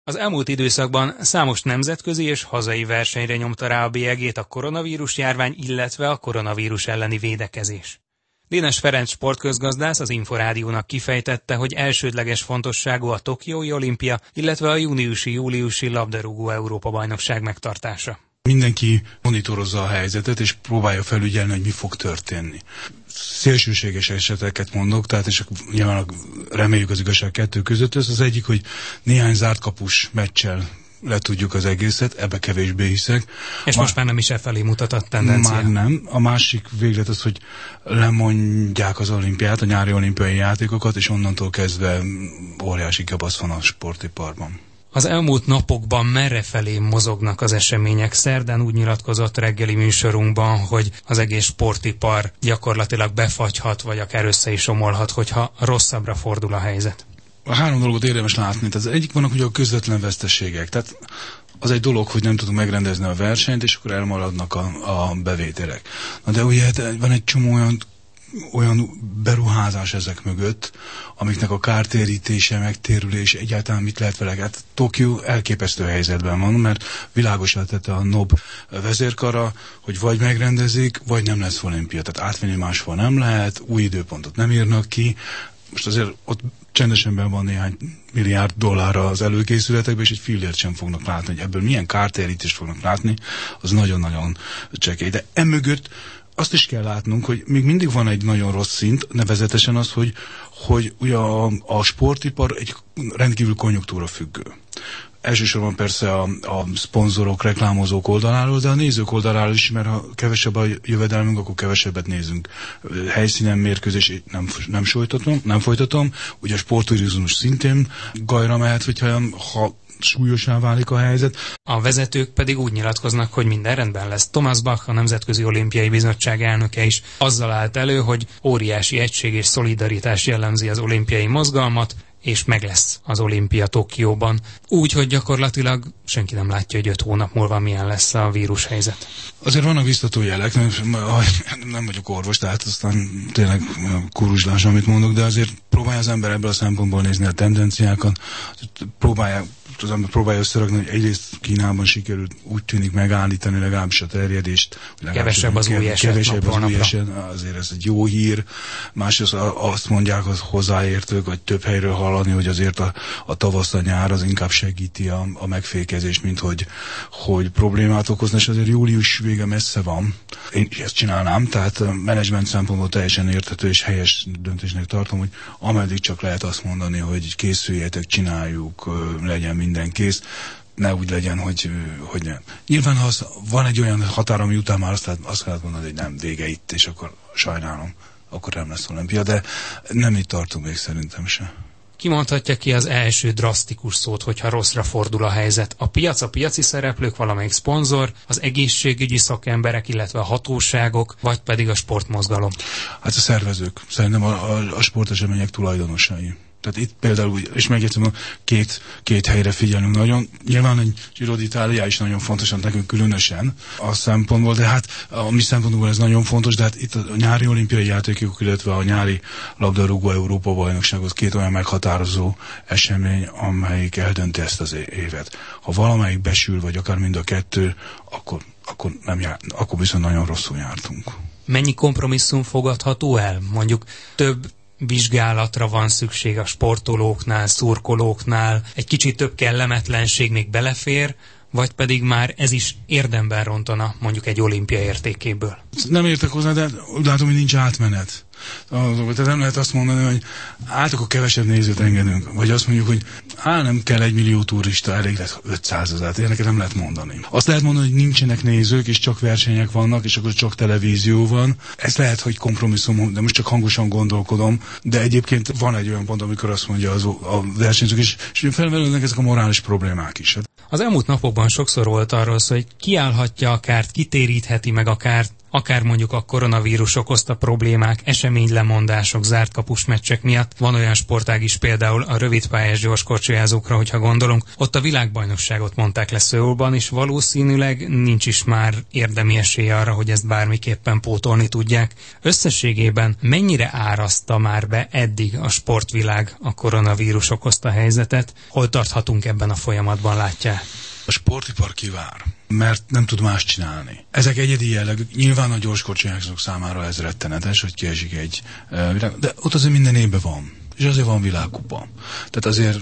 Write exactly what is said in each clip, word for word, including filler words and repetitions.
Az elmúlt időszakban számos nemzetközi és hazai versenyre nyomta rá a bélyegét a koronavírus járvány, illetve a koronavírus elleni védekezés. Dénes Ferenc sportközgazdász az Inforádiónak kifejtette, hogy elsődleges fontosságú a tokiói olimpia, illetve a júniusi-júliusi labdarúgó Európa-bajnokság megtartása. Mindenki monitorozza a helyzetet, és próbálja felügyelni, hogy mi fog történni. Szélsőséges eseteket mondok, tehát és nyilván reméljük az igazság kettő között. Ez az egyik, hogy néhány zárt kapus meccsel letudjuk az egészet, ebbe kevésbé hiszek. És Ma... most már nem is e felé mutat a tendencia. Már nem. A másik véglet az, hogy lemondják az olimpiát, a nyári olimpiai játékokat, és onnantól kezdve óriási gebasz van a sportiparban. Az elmúlt napokban merrefelé mozognak az események? Szerdán úgy nyilatkozott reggeli műsorunkban, hogy az egész sportipar gyakorlatilag befagyhat, vagy akár össze is omolhat, hogyha rosszabbra fordul a helyzet. A három dolgot érdemes látni. Tehát az egyik vannak ugye a közvetlen veszteségek. Tehát az egy dolog, hogy nem tudunk megrendezni a versenyt, és akkor elmaradnak a, a bevételek. Na de ugye van egy csomó olyan olyan beruházás ezek mögött, amiknek a kártérítése, megtérülés, egyáltalán mit lehet vele. Hát Tokió elképesztő helyzetben van, mert világosá tette a NOB vezérkara, hogy vagy megrendezik, vagy nem lesz olimpia. Tehát átvenni máshol nem lehet, új időpontot nem írnak ki. Most azért ott csendesen ben van néhány milliárd dollárra az előkészületekben, és egy fillért sem fognak látni, hogy ebből milyen kártérítést fognak látni, az nagyon-nagyon csekély. De emögött azt is kell látnunk, hogy még mindig van egy nagyon rossz szint, nevezetesen az, hogy, hogy ugye a, a sportipar egy rendkívül konjunktúra függő. Elsősorban persze a, a szponzorok, reklámozók oldaláról, de a nézők oldaláról is, mert ha kevesebb a jövedelmünk, akkor kevesebbet nézünk. Helyszínen mérkőzés nem, nem, folytatom, nem folytatom, ugye a sportturizmus szintén gajra mehet, hogyha ha súlyosá válik a helyzet. A vezetők pedig úgy nyilatkoznak, hogy minden rendben lesz. Thomas Bach, a Nemzetközi Olimpiai Bizottság elnöke is azzal állt elő, hogy óriási egység és szolidaritás jellemzi az olimpiai mozgalmat, és meg lesz az olimpia Tokióban. Úgy, hogy gyakorlatilag senki nem látja, hogy öt hónap múlva milyen lesz a vírushelyzet. Azért vannak biztató jelek, nem, nem vagyok orvos, tehát aztán tényleg kuruzslás, amit mondok, de azért próbálja az ember ebből a szempontból nézni a tendenciákat, próbálja az ember próbálja összerakni, hogy egyrészt Kínában sikerült úgy tűnik megállítani legalábbis a terjedést. Kevesebb az új eset. Kevesebb az új eset, azért ez egy jó hír. Másrészt azt mondják az hozzáértők, vagy több helyről hallani, hogy azért a, a tavasz, a nyár az inkább segíti a, a megfékezést, mint hogy, hogy problémát okozna, és azért július vége messze van. Én ezt csinálnám, tehát menedzsment szempontból teljesen érthető és helyes döntésnek tartom, hogy ameddig csak lehet azt mondani, hogy készüljetek, csináljuk, legyen minden kész, ne úgy legyen, hogy, hogy nem. Nyilván, ha az, van egy olyan határ, ami után már azt, lehet, azt lehet mondani, hogy nem, vége itt, és akkor sajnálom, akkor nem lesz olimpia, de nem itt tartunk még szerintem se. Ki mondhatja ki az első drasztikus szót, hogyha rosszra fordul a helyzet? A piac, a piaci szereplők, valamelyik szponzor, az egészségügyi szakemberek, illetve a hatóságok, vagy pedig a sportmozgalom? Hát a szervezők, szerintem a, a, a sportesemények tulajdonosai. Tehát itt például, és megjegyzem, két, két helyre figyelünk nagyon. Nyilván egy Giro d'Italia is nagyon fontos, nekünk különösen a szempontból, de hát a mi szempontból ez nagyon fontos, de hát itt a nyári olimpiai játékok, illetve a nyári labdarúgó Európa bajnokság az két olyan meghatározó esemény, amelyik eldönti ezt az évet. Ha valamelyik besül, vagy akár mind a kettő, akkor, akkor, nem jár, akkor viszont nagyon rosszul jártunk. Mennyi kompromisszum fogadható el? Mondjuk több vizsgálatra van szükség a sportolóknál, szurkolóknál, egy kicsit több kellemetlenség még belefér, vagy pedig már ez is érdemben rontana mondjuk egy olimpia értékéből? Nem értek hozzá, de úgy látom, hogy nincs átmenet. Tehát nem lehet azt mondani, hogy hát akkor kevesebb nézőt engedünk. Vagy azt mondjuk, hogy á, nem kell egy millió turista, elég lesz ötszázezer. Ilyeneket nem lehet mondani. Azt lehet mondani, hogy nincsenek nézők, és csak versenyek vannak, és akkor csak televízió van. Ez lehet, hogy kompromisszum, de most csak hangosan gondolkodom. De egyébként van egy olyan pont, amikor azt mondja az, a versenyzők is, és felmerülnek ezek a morális problémák is. Az elmúlt napokban sokszor volt arról szó, hogy kiállhatja a kárt, kitérítheti meg a kárt, akár mondjuk a koronavírus okozta problémák, eseménylemondások, zárt kapus meccsek miatt. Van olyan sportág is, például a rövidpályás gyorskorcsolyázókra, hogyha gondolunk, ott a világbajnokságot mondták le Szöulban, és valószínűleg nincs is már érdemi esély arra, hogy ezt bármiképpen pótolni tudják. Összességében mennyire áraszta már be eddig a sportvilág a koronavírus okozta helyzetet? Hol tarthatunk ebben a folyamatban, látja? A sportipar kivár, mert nem tud más csinálni. Ezek egyedi jellegű, nyilván a gyorskorcsolyázók számára ez rettenetes, hogy kiesik egy világ, de ott azért minden évben van, és azért van világkupa. Tehát azért,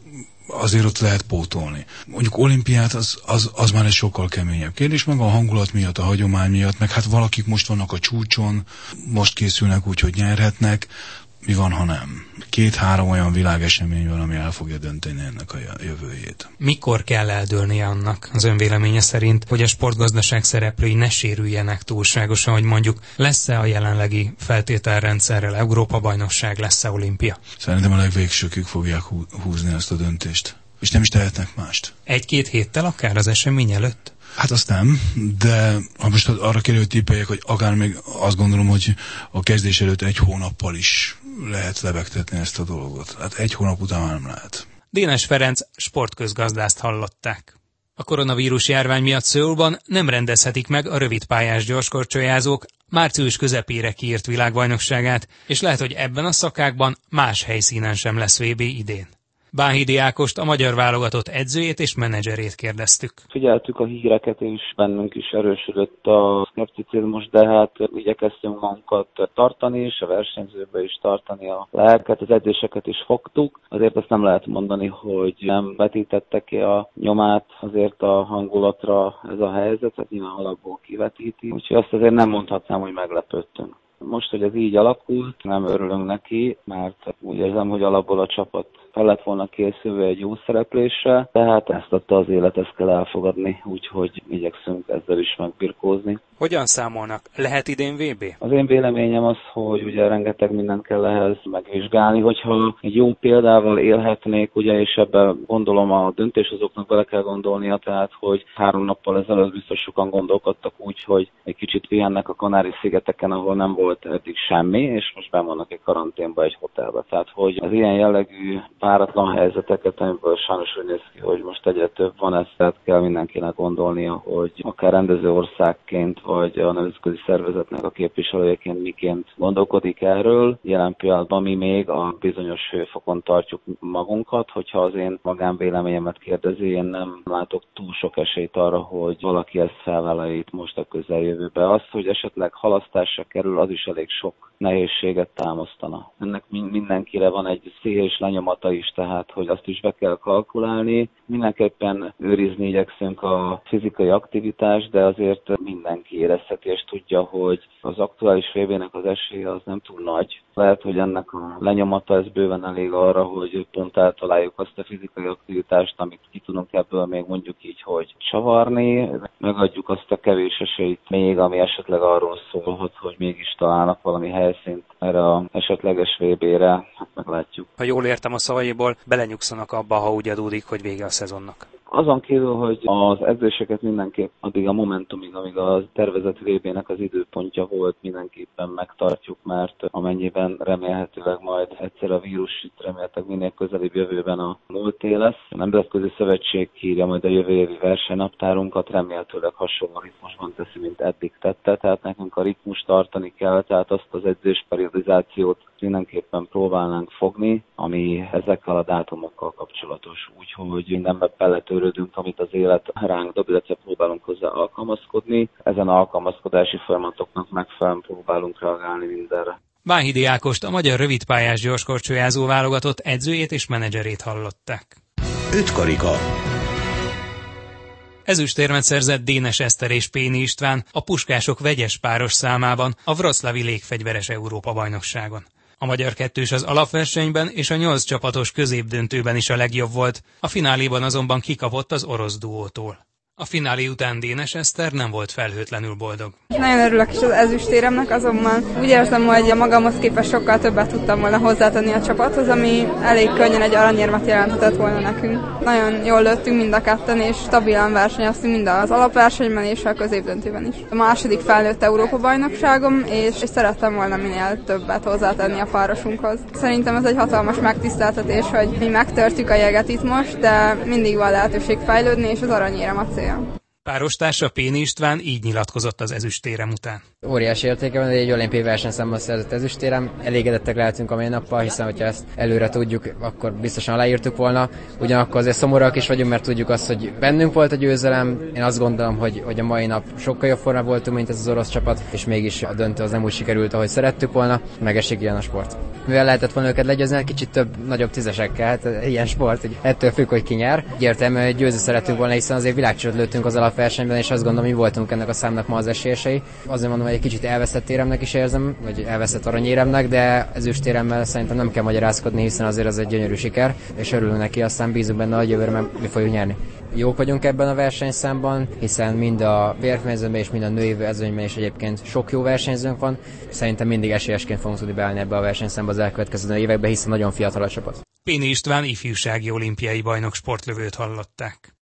azért ott lehet pótolni. Mondjuk olimpiát, az, az, az már egy sokkal keményebb kérdés, meg a hangulat miatt, a hagyomány miatt, meg hát valakik most vannak a csúcson, most készülnek úgy, hogy nyerhetnek. Mi van, ha nem? Két-három olyan világesemény van, ami el fogja dönteni ennek a jövőjét. Mikor kell eldőlnie annak, az ön véleménye szerint, hogy a sportgazdaság szereplői ne sérüljenek túlságosan, hogy mondjuk lesz-e a jelenlegi feltételrendszerrel Európa-bajnokság, lesz-e olimpia? Szerintem a legvégsőkig fogják húzni ezt a döntést. És nem is tehetnek mást. Egy-két héttel akár az esemény előtt? Hát azt nem, de ha most arra kell, hogy tippeljek, hogy akár még azt gondolom, hogy a kezdés előtt egy hónappal is lehet lebegtetni ezt a dolgot. Hát egy hónap után már nem lehet. Dénes Ferenc sportközgazdást hallották. A koronavírus járvány miatt Szöulban nem rendezhetik meg a rövidpályás gyorskorcsolyázók március közepére kiírt világbajnokságát, és lehet, hogy ebben a szakákban más helyszínen sem lesz vé bé idén. Bánhidi Ákost, a magyar válogatott edzőjét és menedzserét kérdeztük. Figyeltük a híreket, és bennünk is erősödött a szkepticizmus, de hát igyekeztünk magunkat tartani, és a versenyzőbe is tartani a lelket, az edzéseket is fogtuk. Azért azt nem lehet mondani, hogy nem vetítette ki a nyomát azért a hangulatra ez a helyzet, tehát nyilván alapból kivetíti. Úgyhogy azt azért nem mondhatnám, hogy meglepődtünk. Most, hogy ez így alakult, nem örülünk neki, mert úgy érzem, hogy alapból a csapat fel lett volna készülve egy jó szereplésre, tehát ezt adta az élet, ezt kell elfogadni, úgyhogy igyekszünk ezzel is megbirkózni. Hogyan számolnak? Lehet idén vé bé? Az én véleményem az, hogy ugye rengeteg mindent kell ehhez megvizsgálni, hogyha egy jó példával élhetnék, ugye, és ebben gondolom a döntéshozóknak bele kell gondolnia, tehát hogy három nappal ezelőtt biztos sokan gondolkodtak úgy, hogy egy kicsit pihennek a Kanári-szigeteken, ahol nem volt eddig semmi, és most benn vannak egy karanténba, egy hotelbe. Tehát, hogy az ilyen jellegű páratlan helyzeteket, amiből sajnos úgy néz ki, hogy most egyre több van, ezt tehát kell mindenkinek gondolnia, hogy akár rendező országként, vagy a nemzetközi szervezetnek a képviselőjeként miként gondolkodik erről. Jelen pillanatban mi még a bizonyos hőfokon tartjuk magunkat, hogyha az én magánvéleményemet kérdezi, én nem látok túl sok esélyt arra, hogy valaki ezt felvállalja itt most a közeljövőbe. Az, hogy esetleg halasztásra kerül, az is elég sok nehézséget támasztana. Ennek mindenkire van egy szélés lenyomata is, tehát hogy azt is be kell kalkulálni. Mindenképpen őrizni igyekszünk a fizikai aktivitást, de azért mindenki érezheti és tudja, hogy az aktuális vé bének az esélye az nem túl nagy. Lehet, hogy ennek a lenyomata ez bőven elég arra, hogy pont eltaláljuk azt a fizikai aktivitást, amit ki tudunk ebből még mondjuk így, hogy csavarni, megadjuk azt a kevés esélyt még, ami esetleg arról szólhat, hogy mégis találnak valami helyszínt erre az esetleges vé bére, hát meglátjuk. Ha jól értem a szavaiból, belenyugszanak abba, ha úgy adódik, hogy vége a szezonnak. Azon kívül, hogy az edzéseket mindenképp addig a momentumig, amíg a tervezett vé bének az időpontja volt, mindenképpen megtartjuk, mert amennyiben remélhetőleg majd egyszer a vírus itt remélhetőleg minél közelebb jövőben a múlté lesz. A Nemzetközi Szövetség írja majd a jövő évi versenynaptárunkat, remélhetőleg hasonló ritmusban teszi, mint eddig tette, tehát nekünk a ritmust tartani kell, tehát azt az edzésperiodizációt mindenképpen próbálnánk fogni, ami ezekkel a dátumokkal kapcsolatos. Úgyhogy mindenben beletörődünk, amit az élet ránk dob, illetve próbálunk hozzá alkalmazkodni. Ezen alkalmazkodási folyamatoknak megfelelően próbálunk reagálni mindenre. Bánhidi Ákost, a magyar rövidpályás gyorskorcsolyázó válogatott edzőjét és menedzserét hallották. Öt karika. Ezüstérmet szerzett Dénes Eszter és Péni István a puskások vegyes páros számában a Wroclawi légfegyveres Európa-bajnokságon. A magyar kettős az alapversenyben és a nyolc csapatos középdöntőben is a legjobb volt, a fináléban azonban kikapott az orosz duótól. A finálé után Dénes Eszter nem volt felhőtlenül boldog. Nagyon örülök is az ezüstéremnek, azonban úgy érzem, hogy a magamhoz képest sokkal többet tudtam volna hozzátenni a csapathoz, ami elég könnyen egy aranyérmet jelenthetett volna nekünk. Nagyon jól lőttünk mind a ketten, és stabilan versenyeztünk mind az alapversenyben és a középdöntőben is. A második felnőtt Európa-bajnokságom, és, és szerettem volna minél többet hozzátenni a párosunkhoz. Szerintem ez egy hatalmas megtiszteltetés, hogy mi megtörtük a jeget itt most, de mindig van lehetőség fejlődni, és az aranyérem a cél. Párostársa Péni István így nyilatkozott az ezüstérem után. Óriási értéke van, egy olimpiai versenyszámban szerzett ezüstérem. Elégedettek lehetünk a mai nappal, hiszen hogyha ezt előre tudjuk, akkor biztosan leírtuk volna. Ugyanakkor azért szomorúak is vagyunk, mert tudjuk azt, hogy bennünk volt a győzelem. Én azt gondolom, hogy, hogy a mai nap sokkal jobb formában voltunk, mint ez az orosz csapat, és mégis a döntő az nem úgy sikerült, ahogy szerettük volna. Megesik ilyen a sport. Mivel lehetett volna őket legyőzni, kicsit több, nagyobb tízesekkel, hát ilyen sport, hogy ettől függ, hogy ki nyer. Egyértelműen győzni szeretünk volna, hiszen azért világcsúcsot lőttünk az alapversenyben, és azt gondolom, mi voltunk ennek a számnak ma az esélyesei. Azért mondom, hogy egy kicsit elveszett éremnek is érzem, vagy elveszett aranyéremnek, de ezüstéremmel szerintem nem kell magyarázkodni, hiszen azért az egy gyönyörű siker, és örülünk neki, aztán bízunk benne, hogy jövőre meg mi fogjuk nyerni. Jók vagyunk ebben a versenyszámban, hiszen mind a férfi mezőnyben és mind a női mezőnyben is egyébként sok jó versenyzőnk van. Szerintem mindig esélyesként fogunk tudni beállni ebbe a versenyszámba az elkövetkező években, hiszen nagyon fiatal a csapat. Péni István ifjúsági olimpiai bajnok sportlövőt hallották.